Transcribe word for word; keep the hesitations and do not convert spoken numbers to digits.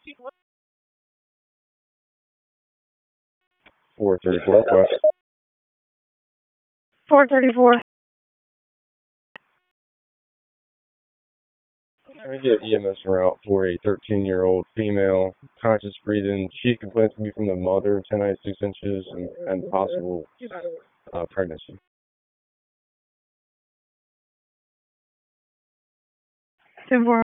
four thirty-four West. four thirty-four. Let me get E M S route for a thirteen-year-old female, conscious breathing. She complains to me from the mother, ten nights, six inches, and, and possible uh, pregnancy. ten four.